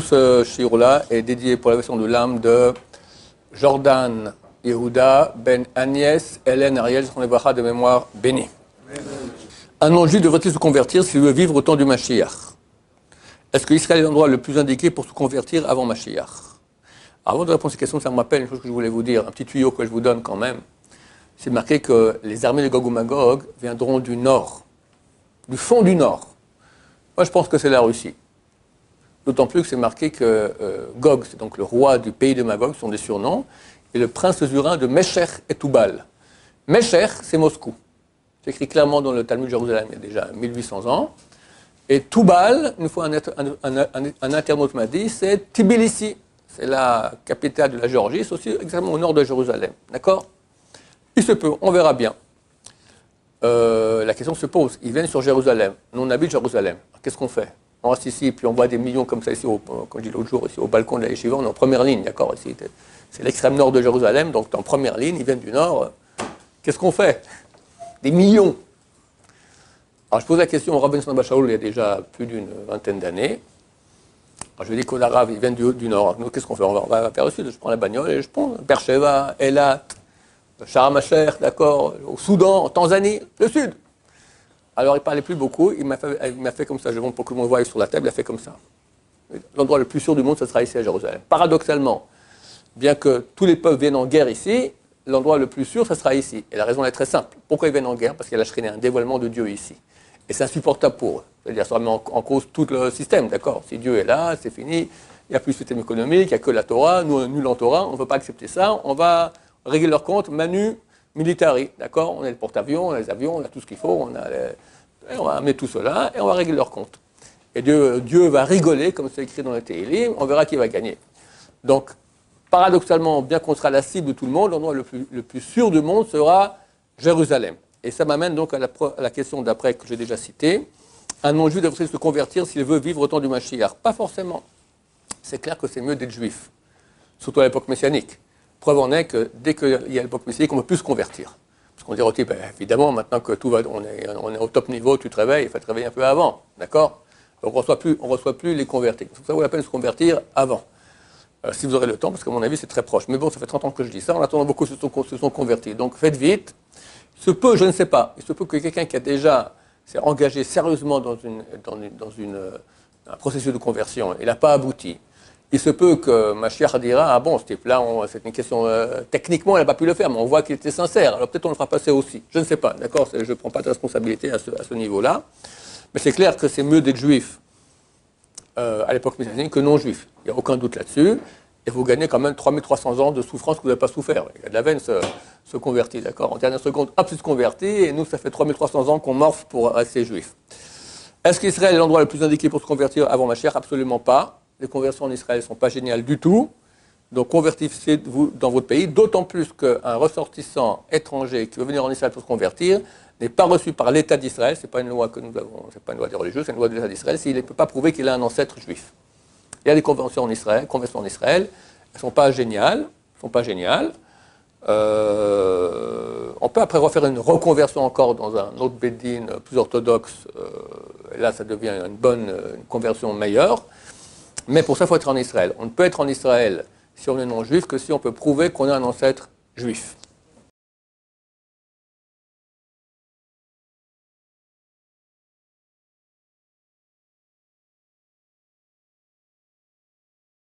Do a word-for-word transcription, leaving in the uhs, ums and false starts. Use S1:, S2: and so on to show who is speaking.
S1: ce shiur-là est dédié pour la version de l'âme de Jordan Yehuda Ben Agnès Hélène Ariel, son ébracha de mémoire béni. Un non-juif devrait-il se convertir s'il veut vivre au temps du Mashiach? Est-ce que Israël est l'endroit le plus indiqué pour se convertir avant Mashiach? Avant de répondre à cette question, ça me rappelle une chose que je voulais vous dire, un petit tuyau que je vous donne quand même. C'est marqué que les armées de Gog ou Magog viendront du nord, du fond du nord. Moi, je pense que c'est la Russie. D'autant plus que c'est marqué que euh, Gog, c'est donc le roi du pays de Magog, ce sont des surnoms, et le prince zurin de Meshech et Toubal. Meshech, c'est Moscou. C'est écrit clairement dans le Talmud de Jérusalem, il y a déjà mille huit cents ans. Et Toubal, une fois un, un, un, un, un internaute m'a dit, c'est Tbilissi. C'est la capitale de la Géorgie, c'est aussi exactement au nord de Jérusalem. D'accord? Il se peut, on verra bien. Euh, la question se pose, ils viennent sur Jérusalem. Nous, on habite Jérusalem. Qu'est-ce qu'on fait? On reste ici, puis on voit des millions comme ça ici, au, comme je dis l'autre jour, ici au balcon de la Yeshiva, on est en première ligne, d'accord? Ici, c'est l'extrême nord de Jérusalem, donc en première ligne, ils viennent du nord. Qu'est-ce qu'on fait? Des millions. Alors je pose la question au Rav Ben Saba Shaul il y a déjà plus d'une vingtaine d'années. Alors je lui dis qu'au Arabe, ils viennent du, du nord. Nous, qu'est-ce qu'on fait? On va, on va vers le sud, je prends la bagnole et je prends Beersheba, Eilat, Sharm el-Sheikh, d'accord, au Soudan, en Tanzanie, le sud. Alors il ne parlait plus beaucoup, il m'a fait, il m'a fait comme ça, je montre pour que tout le monde voie sur la table, il a fait comme ça. L'endroit le plus sûr du monde, ce sera ici à Jérusalem. Paradoxalement, bien que tous les peuples viennent en guerre ici, l'endroit le plus sûr, ce sera ici. Et la raison est très simple. Pourquoi ils viennent en guerre? Parce qu'il y a la Shekhinah, un dévoilement de Dieu ici. Et c'est insupportable pour eux. C'est-à-dire ça remet en, en cause tout le système, d'accord? Si Dieu est là, c'est fini, il n'y a plus de système économique, il n'y a que la Torah, nous, nul en Torah, on ne veut pas accepter ça, on va régler leur compte manu militari, d'accord? On a le porte-avions, on a les avions, on a tout ce qu'il faut, on, a les... on va amener tout cela et on va régler leur compte. Et Dieu, Dieu va rigoler, comme c'est écrit dans le Tehillim, on verra qui va gagner. Donc, paradoxalement, bien qu'on sera la cible de tout le monde, l'endroit le plus, le plus sûr du monde sera Jérusalem. Et ça m'amène donc à la, à la question d'après que j'ai déjà citée. Un non-juif devrait se convertir s'il veut vivre au temps du Mashiach? Pas forcément. C'est clair que c'est mieux d'être juif, surtout à l'époque messianique. Preuve en est que dès qu'il y a l'époque messianique, on ne peut plus se convertir. Parce qu'on dit au type, ben, évidemment, maintenant que tout va, on est, on est au top niveau, tu te réveilles, il faut te réveiller un peu avant. D'accord? Donc on ne reçoit plus, on reçoit plus les convertis. C'est pour ça que ça vaut la peine de se convertir avant. Euh, si vous aurez le temps, parce qu'à mon avis, c'est très proche. Mais bon, ça fait trente ans que je dis ça. En attendant, beaucoup se sont, se sont convertis. Donc faites vite. Il se peut, je ne sais pas, il se peut que quelqu'un qui a déjà s'est engagé sérieusement dans, une, dans, une, dans une, un processus de conversion, il n'a pas abouti. Il se peut que Mashiach dira, ah bon, ce type-là, c'est une question, euh, techniquement, il n'a pas pu le faire, mais on voit qu'il était sincère, alors peut-être on le fera passer aussi. Je ne sais pas, d'accord, je ne prends pas de responsabilité à ce, à ce niveau-là. Mais c'est clair que c'est mieux d'être juif euh, à l'époque messianique que non juif. Il n'y a aucun doute là-dessus. Et vous gagnez quand même trois mille trois cents ans de souffrance que vous n'avez pas souffert. Il y a de la veine se, se convertit, d'accord? En dernière seconde, hop, se convertit, et nous, ça fait trois mille trois cents ans qu'on morphe pour rester juif. Est-ce qu'Israël est l'endroit le plus indiqué pour se convertir avant Mashiach? Absolument pas. Les conversions en Israël ne sont pas géniales du tout. Donc convertissez-vous dans votre pays, d'autant plus qu'un ressortissant étranger qui veut venir en Israël pour se convertir n'est pas reçu par l'État d'Israël. Ce n'est pas une loi que nous avons, c'est pas une loi des religieux, c'est une loi de l'État d'Israël, s'il ne peut pas prouver qu'il a un ancêtre juif. Il y a des conventions en Israël, conversions en Israël, elles ne sont pas géniales, sont pas géniales. Euh, on peut après refaire une reconversion encore dans un autre Bédine plus orthodoxe, euh, et là ça devient une bonne une conversion meilleure, mais pour ça il faut être en Israël. On ne peut être en Israël si on est non-juif que si on peut prouver qu'on a un ancêtre juif.